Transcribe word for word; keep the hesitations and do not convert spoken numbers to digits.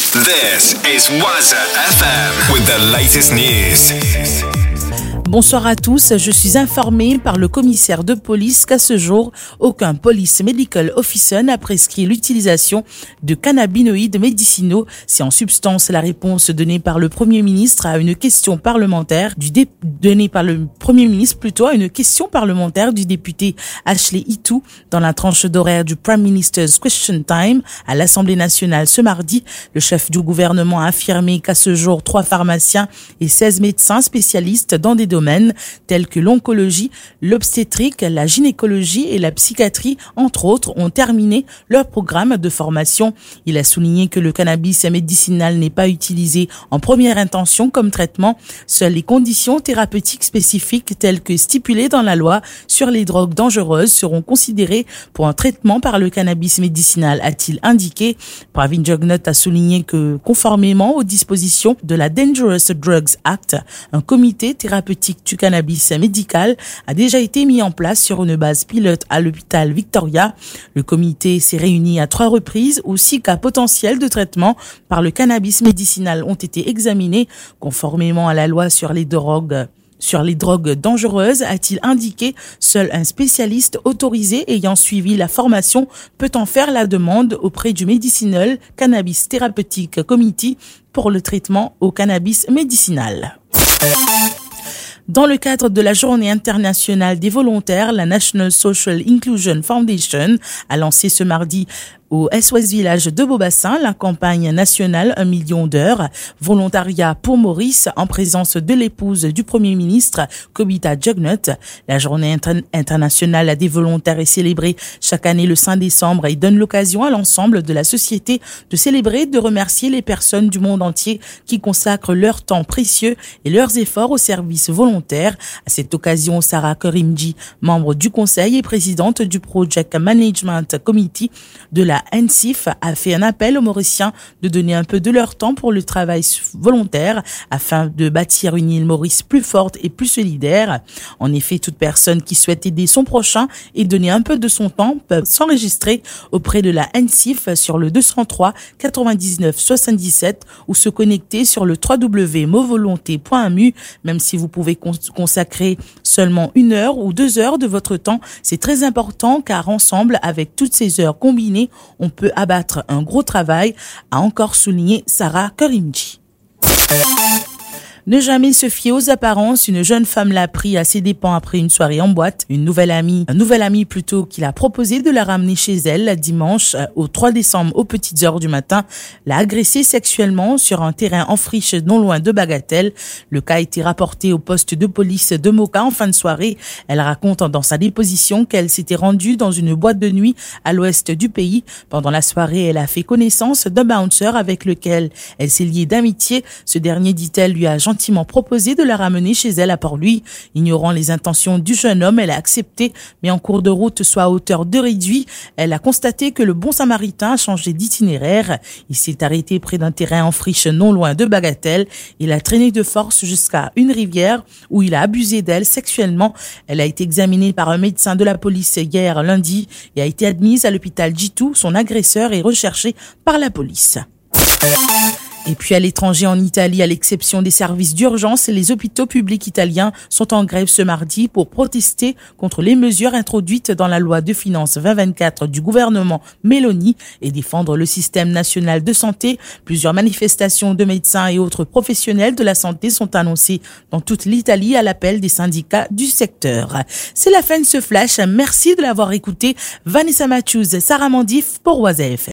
This is Waza F M with the latest news. Bonsoir à tous, je suis informé par le commissaire de police qu'à ce jour, aucun police medical officer n'a prescrit l'utilisation de cannabinoïdes médicinaux. C'est en substance la réponse donnée par le Premier ministre à une question parlementaire du dé... donnée par le Premier ministre plutôt à une question parlementaire du député Ashley Itou dans la tranche d'horaire du Prime Minister's Question Time à l'Assemblée nationale ce mardi. Le chef du gouvernement a affirmé qu'à ce jour, trois pharmaciens et seize médecins spécialistes dans des domaines tels que l'oncologie, l'obstétrique, la gynécologie et la psychiatrie, entre autres, ont terminé leur programme de formation. Il a souligné que le cannabis médicinal n'est pas utilisé en première intention comme traitement. Seules les conditions thérapeutiques spécifiques telles que stipulées dans la loi sur les drogues dangereuses seront considérées pour un traitement par le cannabis médicinal, a-t-il indiqué. Pravin Jugnauth a souligné que, conformément aux dispositions de la Dangerous Drugs Act, un comité thérapeutique du cannabis médical a déjà été mis en place sur une base pilote à l'hôpital Victoria. Le comité s'est réuni à trois reprises où six cas potentiels de traitement par le cannabis médicinal ont été examinés conformément à la loi sur les drogues. Sur les drogues dangereuses, a-t-il indiqué, seul un spécialiste autorisé ayant suivi la formation peut en faire la demande auprès du Medicinal Cannabis Therapeutic Committee pour le traitement au cannabis médicinal. Dans le cadre de la Journée internationale des volontaires, la National Social Inclusion Foundation a lancé ce mardi au S O S Village de Beaubassin, la campagne nationale un million d'heures, volontariat pour Maurice, en présence de l'épouse du Premier ministre, Kobita Jugnauth. La journée inter- internationale des volontaires est célébrée chaque année le cinq décembre et donne l'occasion à l'ensemble de la société de célébrer, de remercier les personnes du monde entier qui consacrent leur temps précieux et leurs efforts au service volontaire. À cette occasion, Sarah Karimji, membre du conseil et présidente du Project Management Committee de la N C I F, a fait un appel aux Mauriciens de donner un peu de leur temps pour le travail volontaire afin de bâtir une île Maurice plus forte et plus solidaire. En effet, toute personne qui souhaite aider son prochain et donner un peu de son temps peut s'enregistrer auprès de la N C I F sur le deux cent trois quatre-vingt-dix-neuf soixante-dix-sept ou se connecter sur le w w w point movolonté point m u. Même si vous pouvez cons- consacrer seulement une heure ou deux heures de votre temps, c'est très important car ensemble, avec toutes ces heures combinées, on peut abattre un gros travail, a encore souligné Sarah Karimji. Ne jamais se fier aux apparences, une jeune femme l'a pris à ses dépens après une soirée en boîte. Une nouvelle amie, un nouvel ami plutôt, qui l'a proposé de la ramener chez elle dimanche au trois décembre aux petites heures du matin, l'a agressée sexuellement sur un terrain en friche non loin de Bagatelle. Le cas a été rapporté au poste de police de Moka en fin de soirée. Elle raconte dans sa déposition qu'elle s'était rendue dans une boîte de nuit à l'ouest du pays. Pendant la soirée, elle a fait connaissance d'un bouncer avec lequel elle s'est liée d'amitié. Ce dernier, dit-elle, lui a gentiment proposé de la ramener chez elle à Port-Louis. Ignorant les intentions du jeune homme, elle a accepté, mais en cours de route, soit à hauteur de réduit, elle a constaté que le bon samaritain a changé d'itinéraire. Il s'est arrêté près d'un terrain en friche non loin de Bagatelle. Il a traîné de force jusqu'à une rivière où il a abusé d'elle sexuellement. Elle a été examinée par un médecin de la police hier lundi et a été admise à l'hôpital Jitu. Son agresseur est recherché par la police. Et puis à l'étranger, en Italie, à l'exception des services d'urgence, les hôpitaux publics italiens sont en grève ce mardi pour protester contre les mesures introduites dans la loi de finances vingt vingt-quatre du gouvernement Meloni et défendre le système national de santé. Plusieurs manifestations de médecins et autres professionnels de la santé sont annoncées dans toute l'Italie à l'appel des syndicats du secteur. C'est la fin de ce flash. Merci de l'avoir écouté. Vanessa Matthews, Sarah Mandif pour Waza F M.